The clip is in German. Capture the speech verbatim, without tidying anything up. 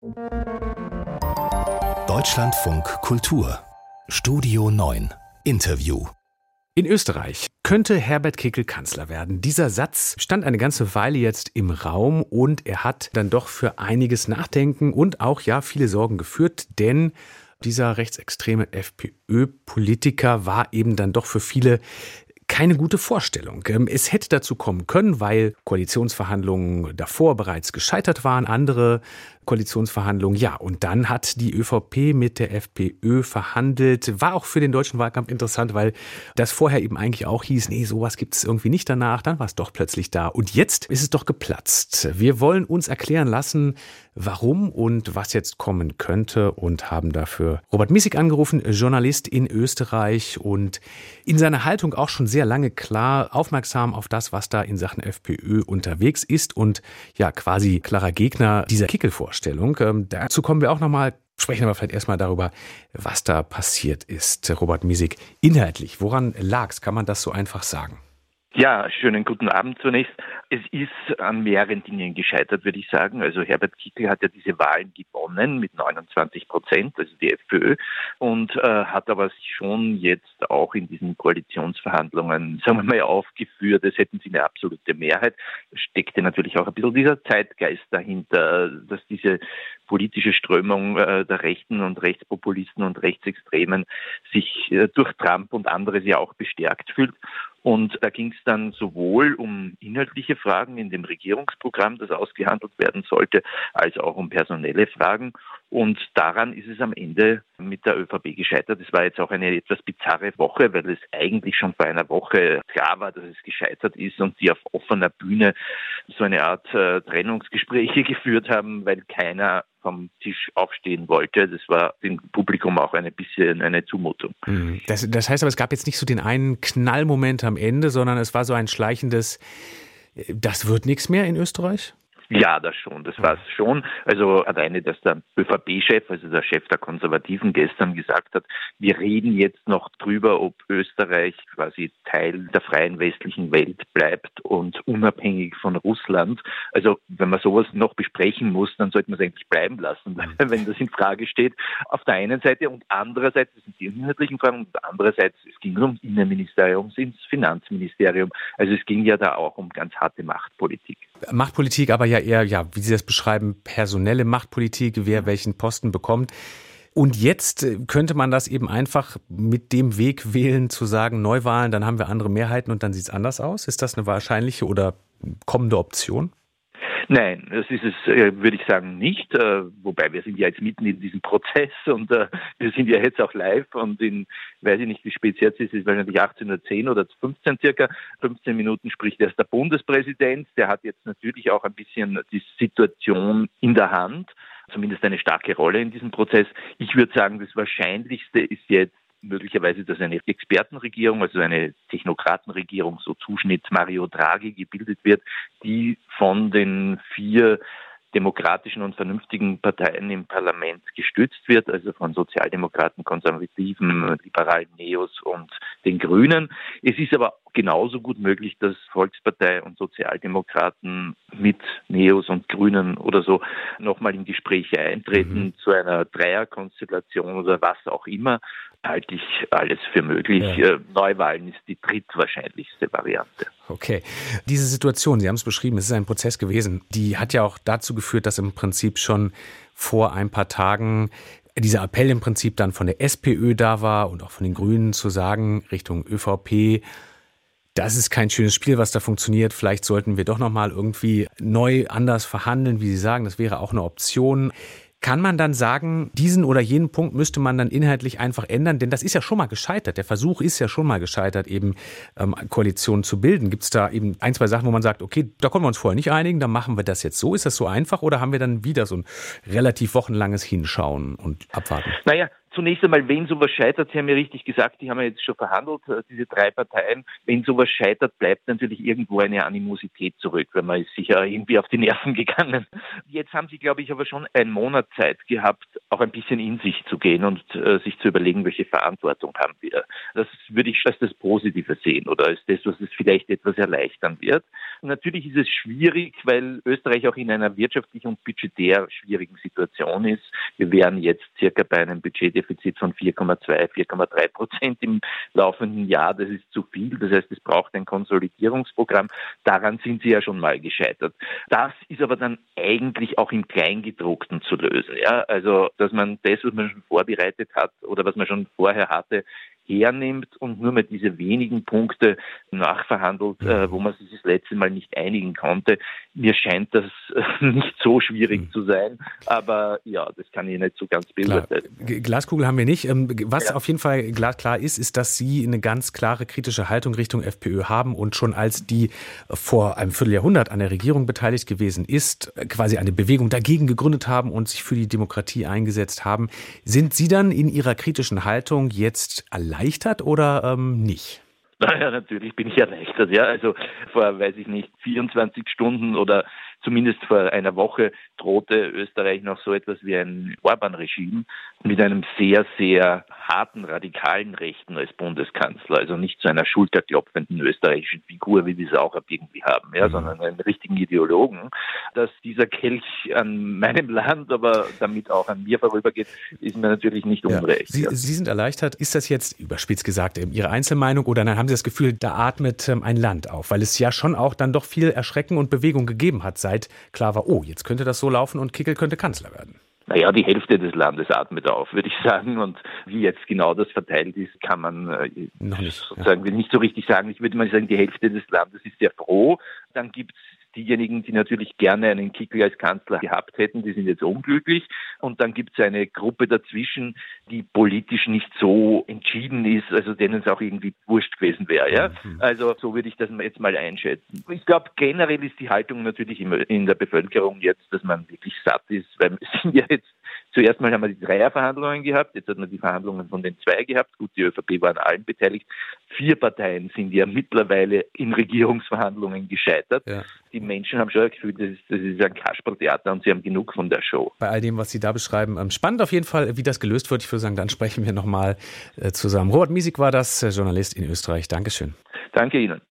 Deutschlandfunk Kultur Studio neun Interview. In Österreich könnte Herbert Kickl Kanzler werden. Dieser Satz stand eine ganze Weile jetzt im Raum und er hat dann doch für einiges Nachdenken und auch ja viele Sorgen geführt, denn dieser rechtsextreme FPÖ-Politiker war eben dann doch für viele keine gute Vorstellung. Es hätte dazu kommen können, weil Koalitionsverhandlungen davor bereits gescheitert waren, andere Koalitionsverhandlungen, ja. Und dann hat die ÖVP mit der FPÖ verhandelt. War auch für den deutschen Wahlkampf interessant, weil das vorher eben eigentlich auch hieß, nee, sowas gibt es irgendwie nicht danach. Dann war es doch plötzlich da. Und jetzt ist es doch geplatzt. Wir wollen uns erklären lassen, warum und was jetzt kommen könnte und haben dafür Robert Miesig angerufen, Journalist in Österreich und in seiner Haltung auch schon sehr lange klar aufmerksam auf das, was da in Sachen FPÖ unterwegs ist und ja quasi klarer Gegner dieser Kickl-Vorstellung. Ähm, dazu kommen wir auch nochmal, sprechen aber vielleicht erstmal darüber, was da passiert ist. Robert Miesig, inhaltlich, woran lag's? Kann man das so einfach sagen? Ja, schönen guten Abend zunächst. Es ist an mehreren Dingen gescheitert, würde ich sagen. Also Herbert Kickl hat ja diese Wahlen gewonnen mit neunundzwanzig Prozent, also die FPÖ, und äh, hat aber sich schon jetzt auch in diesen Koalitionsverhandlungen, sagen wir mal, aufgeführt, als hätten sie eine absolute Mehrheit. Da steckte natürlich auch ein bisschen dieser Zeitgeist dahinter, dass diese politische Strömung äh, der Rechten und Rechtspopulisten und Rechtsextremen sich äh, durch Trump und anderes ja auch bestärkt fühlt. Und da ging es dann sowohl um inhaltliche Fragen in dem Regierungsprogramm, das ausgehandelt werden sollte, als auch um personelle Fragen. Und daran ist es am Ende mit der ÖVP gescheitert. Es war jetzt auch eine etwas bizarre Woche, weil es eigentlich schon vor einer Woche klar war, dass es gescheitert ist und sie auf offener Bühne so eine Art äh, Trennungsgespräche geführt haben, weil keiner vom Tisch aufstehen wollte. Das war dem Publikum auch ein bisschen eine Zumutung. Das, das heißt aber, es gab jetzt nicht so den einen Knallmoment am Ende, sondern es war so ein schleichendes, das wird nichts mehr in Österreich? Ja, das schon, das war es schon. Also alleine, dass der ÖVP-Chef, also der Chef der Konservativen gestern gesagt hat, wir reden jetzt noch drüber, ob Österreich quasi Teil der freien westlichen Welt bleibt und unabhängig von Russland. Also wenn man sowas noch besprechen muss, dann sollte man es eigentlich bleiben lassen, wenn das in Frage steht. Auf der einen Seite und andererseits, das sind die inhaltlichen Fragen, und andererseits, es ging ums Innenministerium, ins Finanzministerium. Also es ging ja da auch um ganz harte Machtpolitik. Machtpolitik, aber ja eher, ja, wie Sie das beschreiben, personelle Machtpolitik, wer welchen Posten bekommt. Und jetzt könnte man das eben einfach mit dem Weg wählen, zu sagen, Neuwahlen, dann haben wir andere Mehrheiten und dann sieht es anders aus. Ist das eine wahrscheinliche oder kommende Option? Nein, das ist es, würde ich sagen, nicht. Wobei wir sind ja jetzt mitten in diesem Prozess und wir sind ja jetzt auch live und in, weiß ich nicht, wie spät es jetzt ist, ist wahrscheinlich achtzehn Uhr zehn oder fünfzehn circa. fünfzehn Minuten spricht erst der Bundespräsident. Der hat jetzt natürlich auch ein bisschen die Situation in der Hand, zumindest eine starke Rolle in diesem Prozess. Ich würde sagen, das Wahrscheinlichste ist jetzt möglicherweise, dass eine Expertenregierung, also eine Technokratenregierung, so Zuschnitt Mario Draghi, gebildet wird, die von den vier demokratischen und vernünftigen Parteien im Parlament gestützt wird, also von Sozialdemokraten, Konservativen, Liberalen, Neos und den Grünen. Es ist aber genauso gut möglich, dass Volkspartei und Sozialdemokraten mit Neos und Grünen oder so nochmal in Gespräche eintreten, mhm. zu einer Dreierkonstellation oder was auch immer, halte ich alles für möglich. Ja. Neuwahlen ist die drittwahrscheinlichste Variante. Okay. Diese Situation, Sie haben es beschrieben, es ist ein Prozess gewesen, die hat ja auch dazu geführt, dass im Prinzip schon vor ein paar Tagen dieser Appell im Prinzip dann von der SPÖ da war und auch von den Grünen zu sagen, Richtung ÖVP, das ist kein schönes Spiel, was da funktioniert. Vielleicht sollten wir doch nochmal irgendwie neu anders verhandeln, wie Sie sagen. Das wäre auch eine Option. Kann man dann sagen, diesen oder jenen Punkt müsste man dann inhaltlich einfach ändern? Denn das ist ja schon mal gescheitert. Der Versuch ist ja schon mal gescheitert, eben ähm, Koalitionen zu bilden. Gibt es da eben ein, zwei Sachen, wo man sagt, okay, da konnten wir uns vorher nicht einigen, dann machen wir das jetzt so. Ist das so einfach oder haben wir dann wieder so ein relativ wochenlanges Hinschauen und Abwarten? Naja, zunächst einmal, wenn sowas scheitert, Sie haben ja richtig gesagt, die haben ja jetzt schon verhandelt, diese drei Parteien. Wenn sowas scheitert, bleibt natürlich irgendwo eine Animosität zurück, weil man ist sicher irgendwie auf die Nerven gegangen. Jetzt haben Sie, glaube ich, aber schon einen Monat Zeit gehabt, auch ein bisschen in sich zu gehen und äh, sich zu überlegen, welche Verantwortung haben wir. Das würde ich als das Positive sehen oder als das, was es vielleicht etwas erleichtern wird. natürlich ist es schwierig, weil Österreich auch in einer wirtschaftlich und budgetär schwierigen Situation ist. Wir wären jetzt circa bei einem Budgetdefizit von vier Komma zwei, vier Komma drei Prozent im laufenden Jahr. Das ist zu viel. Das heißt, es braucht ein Konsolidierungsprogramm. Daran sind sie ja schon mal gescheitert. Das ist aber dann eigentlich auch im Kleingedruckten zu lösen. Ja? Also, dass man das, was man schon vorbereitet hat oder was man schon vorher hatte, hernimmt und nur mal diese wenigen Punkte nachverhandelt, äh, wo man sich das letzte Mal nicht einigen konnte. Mir scheint das äh, nicht so schwierig mhm. zu sein, aber ja, das kann ich nicht so ganz beurteilen. Glaskugel haben wir nicht. Was ja. auf jeden Fall klar ist, ist, dass Sie eine ganz klare kritische Haltung Richtung FPÖ haben und schon als die vor einem Vierteljahrhundert an der Regierung beteiligt gewesen ist, quasi eine Bewegung dagegen gegründet haben und sich für die Demokratie eingesetzt haben. Sind Sie dann in Ihrer kritischen Haltung jetzt allein erleichtert oder ähm, nicht? Naja, natürlich bin ich erleichtert. Ja, also vor, weiß ich nicht, vierundzwanzig Stunden oder zumindest vor einer Woche drohte Österreich noch so etwas wie ein Orban-Regime mit einem sehr, sehr harten, radikalen Rechten als Bundeskanzler. Also nicht zu einer schulterklopfenden österreichischen Figur, wie wir es auch irgendwie haben, ja, mhm. sondern einen richtigen Ideologen. Dass dieser Kelch an meinem Land, aber damit auch an mir vorübergeht, ist mir natürlich nicht ja. unrecht. Sie, ja. Sie sind erleichtert. Ist das jetzt, überspitzt gesagt, Ihre Einzelmeinung oder dann haben Sie das Gefühl, da atmet ein Land auf? Weil es ja schon auch dann doch viel Erschrecken und Bewegung gegeben hat, seit klar war, oh, jetzt könnte das so laufen und Kickl könnte Kanzler werden. Naja, die Hälfte des Landes atmet auf, würde ich sagen. Und wie jetzt genau das verteilt ist, kann man äh, noch nicht, sozusagen ja. nicht so richtig sagen. Ich würde mal sagen, die Hälfte des Landes ist sehr froh. Dann gibt es diejenigen, die natürlich gerne einen Kickl als Kanzler gehabt hätten, die sind jetzt unglücklich. Und dann gibt es eine Gruppe dazwischen, die politisch nicht so entschieden ist, also denen es auch irgendwie wurscht gewesen wäre. Ja? Mhm. Also so würde ich das jetzt mal einschätzen. Ich glaube, generell ist die Haltung natürlich in der Bevölkerung jetzt, dass man wirklich satt ist, weil es sind ja jetzt zuerst mal haben wir die Dreierverhandlungen gehabt, jetzt hat man die Verhandlungen von den zwei gehabt. Gut, die ÖVP war an allen beteiligt. Vier Parteien sind ja mittlerweile in Regierungsverhandlungen gescheitert. Ja. Die Menschen haben schon das Gefühl, das ist, das ist ein Kasperltheater und sie haben genug von der Show. Bei all dem, was Sie da beschreiben, spannend auf jeden Fall, wie das gelöst wird. Ich würde sagen, dann sprechen wir nochmal zusammen. Robert Miesig war das, Journalist in Österreich. Dankeschön. Danke Ihnen.